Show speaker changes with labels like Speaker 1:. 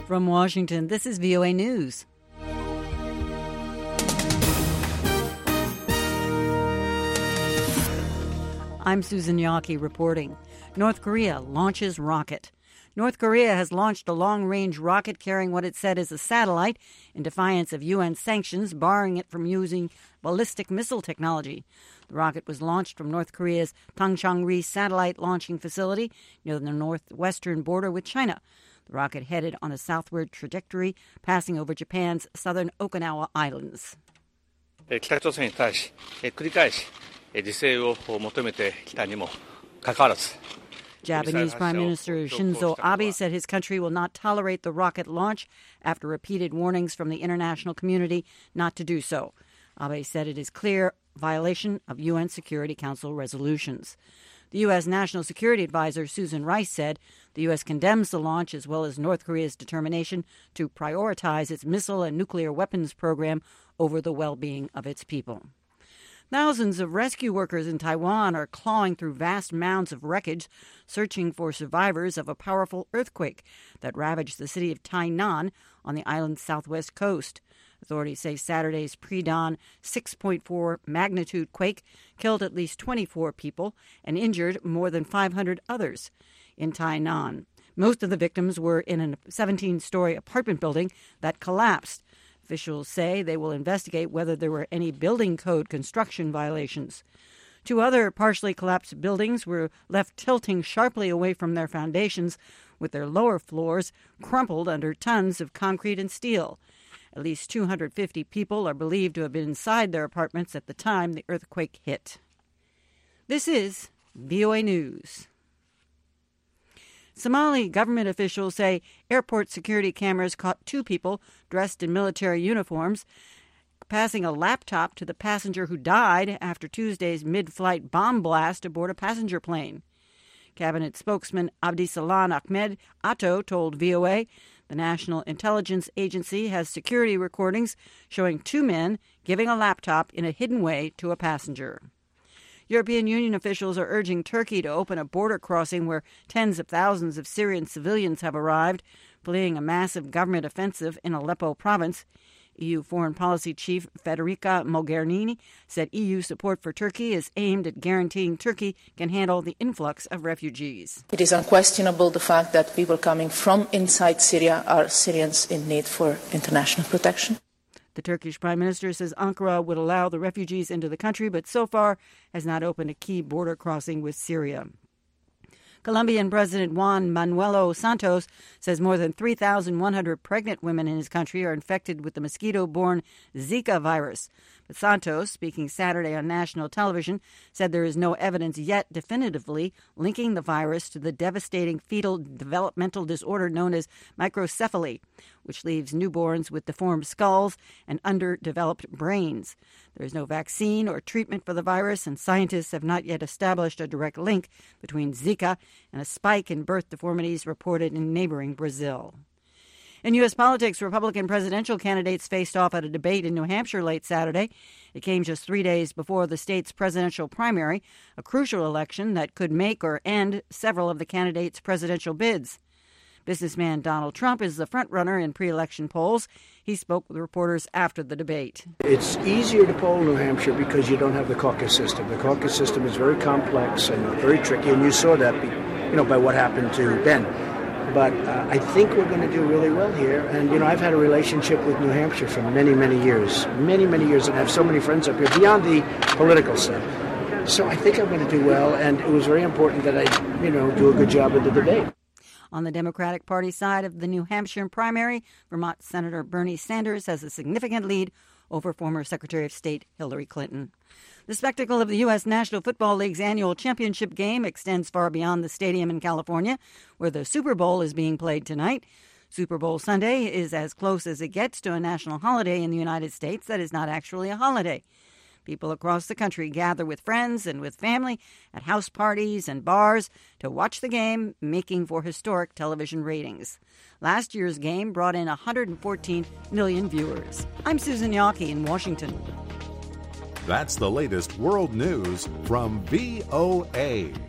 Speaker 1: From Washington, this is VOA News. I'm Susan Yockey reporting. North Korea launches rocket. North Korea has launched a long-range rocket carrying what it said is a satellite in defiance of UN sanctions barring it from using ballistic missile technology. The rocket was launched from North Korea's Tangchang-ri satellite launching facility near the northwestern border with China. The rocket headed on a southward trajectory, passing over Japan's southern Okinawa Islands.
Speaker 2: 北朝鮮に対し繰り返し自制を求めてきたにもかかわらず
Speaker 1: Japanese Prime Minister Shinzo Abe said his country will not tolerate the rocket launch after repeated warnings from the international community not to do so. Abe said it is clear violation of UN Security Council resolutions. The U.S. National Security Advisor Susan Rice said the U.S. condemns the launch as well as North Korea's determination to prioritize its missile and nuclear weapons program over the well-being of its people. Thousands of rescue workers in Taiwan are clawing through vast mounds of wreckage, searching for survivors of a powerful earthquake that ravaged the city of Tainan on the island's southwest coast. Authorities say Saturday's pre-dawn 6.4 magnitude quake killed at least 24 people and injured more than 500 others in Tainan. Most of the victims were in a 17-story apartment building that collapsed. Officials say they will investigate whether there were any building code construction violations. Two other partially collapsed buildings were left tilting sharply away from their foundations, with their lower floors crumpled under tons of concrete and steel. At least 250 people are believed to have been inside their apartments at the time the earthquake hit. This is VOA News. Somali government officials say airport security cameras caught two people dressed in military uniforms passing a laptop to the passenger who died after Tuesday's mid-flight bomb blast aboard a passenger plane. Cabinet spokesman Abdisalan Ahmed Atto told VOA the National Intelligence Agency has security recordings showing two men giving a laptop in a hidden way to a passenger. European Union officials are urging Turkey to open a border crossing where tens of thousands of Syrian civilians have arrived, fleeing a massive government offensive in Aleppo province. EU Foreign Policy Chief Federica Mogherini said EU support for Turkey is aimed at guaranteeing Turkey can handle the influx of refugees.
Speaker 3: It is unquestionable the fact that people coming from inside Syria are Syrians in need for international protection.
Speaker 1: The Turkish Prime Minister says Ankara would allow the refugees into the country, but so far has not opened a key border crossing with Syria. Colombian President Juan Manuel Santos says more than 3,100 pregnant women in his country are infected with the mosquito-borne Zika virus. But Santos, speaking Saturday on national television, said there is no evidence yet definitively linking the virus to the devastating fetal developmental disorder known as microcephaly, which leaves newborns with deformed skulls and underdeveloped brains. There is no vaccine or treatment for the virus, and scientists have not yet established a direct link between Zika and a spike in birth deformities reported in neighboring Brazil. In U.S. politics, Republican presidential candidates faced off at a debate in New Hampshire late Saturday. It came just 3 days before the state's presidential primary, a crucial election that could make or end several of the candidates' presidential bids. Businessman Donald Trump is the frontrunner in pre-election polls. He spoke with reporters after the debate.
Speaker 4: It's easier to poll New Hampshire because you don't have the caucus system. The caucus system is very complex and very tricky, and you saw that, by what happened to Ben. But I think we're going to do really well here. And, I've had a relationship with New Hampshire for many, many years, and I have so many friends up here beyond the political stuff. So I think I'm going to do well, and it was very important that I, do a good job with the debate.
Speaker 1: On the Democratic Party side of the New Hampshire primary, Vermont Senator Bernie Sanders has a significant lead over former Secretary of State Hillary Clinton. The spectacle of the U.S. National Football League's annual championship game extends far beyond the stadium in California, where the Super Bowl is being played tonight. Super Bowl Sunday is as close as it gets to a national holiday in the United States that is not actually a holiday. People across the country gather with friends and with family at house parties and bars to watch the game, making for historic television ratings. Last year's game brought in 114 million viewers. I'm Susan Yockey in Washington.
Speaker 5: That's the latest world news from VOA.